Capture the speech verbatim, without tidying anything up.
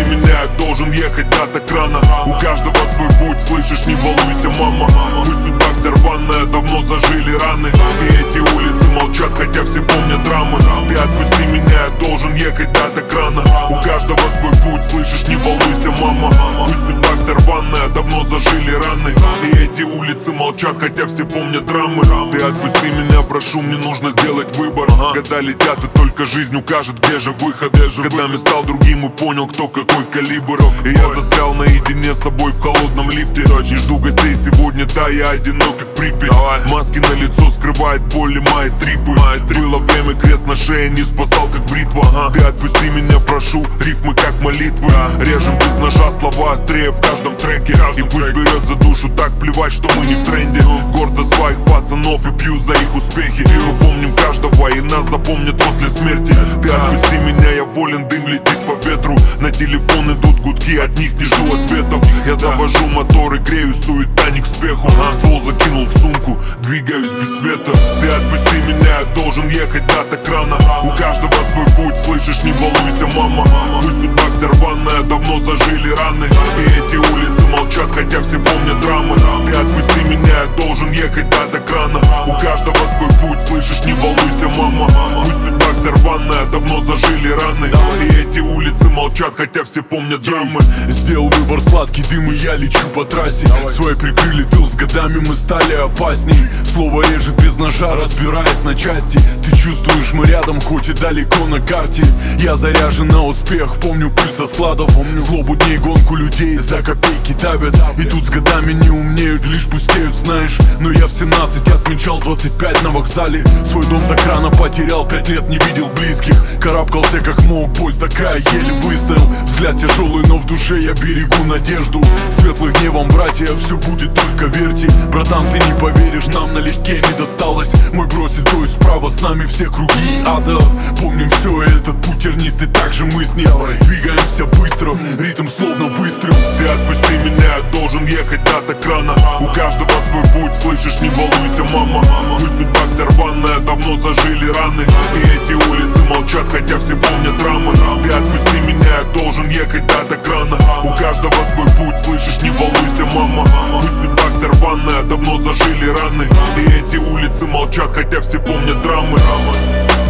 меня, я должен ехать, да так рано. У каждого свой путь, слышишь, не волнуйся, мама. Пусть судьба вся рваная, давно зажили раны. И эти улицы молчат, хотя все помнят драмы. Ты отпусти меня, я должен ехать, да так рано. У каждого свой путь, слышишь, не волнуйся, мама. Пусть судьба вся рваная, давно зажили раны. И эти улицы молчат, хотя все помнят драмы. Ты отпусти меня, прошу, мне нужно сделать выбор. Года летят, и только жизнь укажет, где же выход. Годами стал другим и понял, кто какой калибр. И я застрял наедине с собой в холодном лифте. Не жду гостей сегодня, да, я одинок, как Припять. Маски на лицо скрывает боль и мои трипы. Было время, крест на шее не спасал, как бритва. Ты отпусти меня, прошу, рифмы как молитвы. Режем без ножа, слова острее в каждом треке. И пусть берет за душу, так плевать, что мы не в тренде. Горд за своих пацанов и пью за их успехи. Мы помним каждого, и нас запомнят после смерти. Ты отпусти меня, я волен, дым летит по ветру. На телефон идут гудки, от них не жду ответов. Я завожу мотор и грею, суета не к спеху. Ствол закинул в сумку, двигаюсь без света. Ты отпусти меня, я должен ехать, да так рано. У каждого свой путь, слышишь, не волнуйся, мама. Пусть судьба вся рваная, давно зажили раны. И эти улицы молчат, хотя все помнят драмы. Ты отпусти меня, я должен ехать, да так рано. У каждого свой путь, слышишь, не волнуйся, мама. Пусть судьба вся рваная, давно зажили раны. И эти улицы молчат, хотя все помнят драмы. Сделал выбор сладкий дым, и я лечу по трассе. Свой прикрыли тыл, с годами мы стали опасней. Слово режет без ножа, разбирает на части. Ты чувствуешь, мы рядом, хоть и далеко на карте. Я заряжен на успех, помню пыль со складов. Злобу дней, гонку людей за копейки давят. И тут с годами не умнеют, лишь пустеют, знаешь. Но я в семнадцать отмечал двадцать пять на вокзале. Свой дом так рано потерял, пять лет не видел близких. Карабкался как мог, боль такая, еле выстоял. Взгляд тяжелый, но в душе я берегу надежду. Светлых гневом, братья, все будет, только верьте. Братан, ты не поверишь, нам налегке не досталось. Мой бросит, то есть справа, с нами все круги ада. Помним все, этот путь тернистый, так же мы с ним. Двигаемся быстро, ритм словно выстрел. Ты отпусти меня, я должен ехать, да так рано. У каждого свой путь, слышишь, не волнуйся, мама. Пусть судьба вся рваная, давно зажили раны. И эти улицы молчат, хотя все помнят драмы. Ты отпусти меня, я должен ехать, да так рано. У каждого свой путь, слышишь, не волнуйся, мама. Пусть судьба вся рваная, давно зажили раны. И эти улицы молчат, хотя все помнят драмы.